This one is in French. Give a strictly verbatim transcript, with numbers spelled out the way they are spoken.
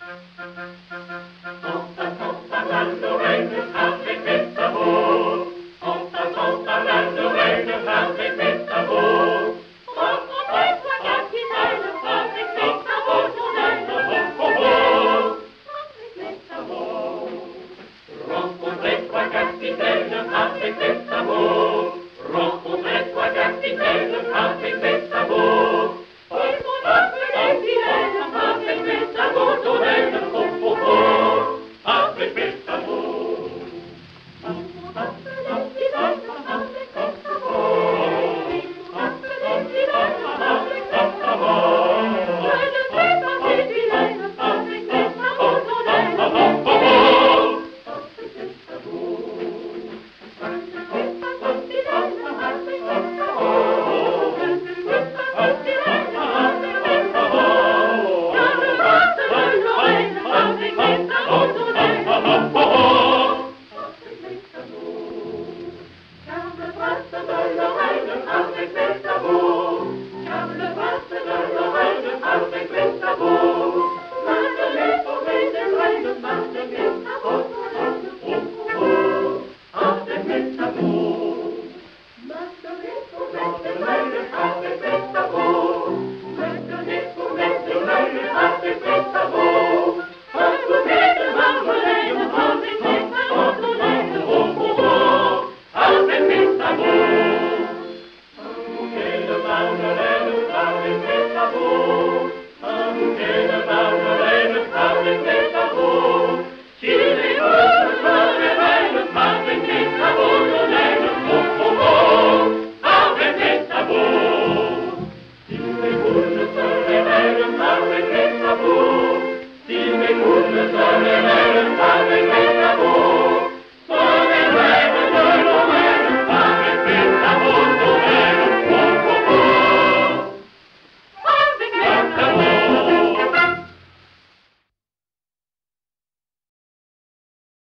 En passant par la Lorraine avec mes sabots, en passant par la Lorraine avec mes sabots, rencontrez-toi capitaine avec mes sabots, Lorraine, oh oh oh, avec mes sabots. Rencontrez-toi capitaine avec mes sabots, rencontrez-toi capitaine avec mes sabots. Et mon appelé vilaine avec mes sabots, Lorraine, oh oh oh, avec mes sabots. Et mon appelé vilaine avec mes sabots, et mon appelé vilaine avec mes sabots. Je ne fais pas des vilaines avec mes sabots, Lorraine, oh oh oh, avec mes sabots. Je ne fais pas des vilaines avec mes sabots, je ne fais pas des vilaines avec mes sabots. Car le roi de Lorraine avec mes sabots, Lorraine, oh oh oh, avec mes sabots. Car le prince de Lorraine avec mes sabots, car le prince de Lorraine avec mes sabots. Maintenant pour mes reines, avec mes sabots, Lorraine, oh oh oh, avec mes sabots. Maintenant pour mes reines, avec mes sabots, maintenant pour mes reines, avec mes sabots. Un bouquet de marjolaine avec mes sabots, Lorraine, oh oh oh, avec mes sabots. Un bouquet de marjolaine avec mes sabots, un bouquet de marjolaine avec mes sabots. Si les boules se révèlent avec mes sabots, Lorraine, oh oh oh, avec mes sabots. Si les boules se révèlent avec mes sabots, si mes boules se révèlent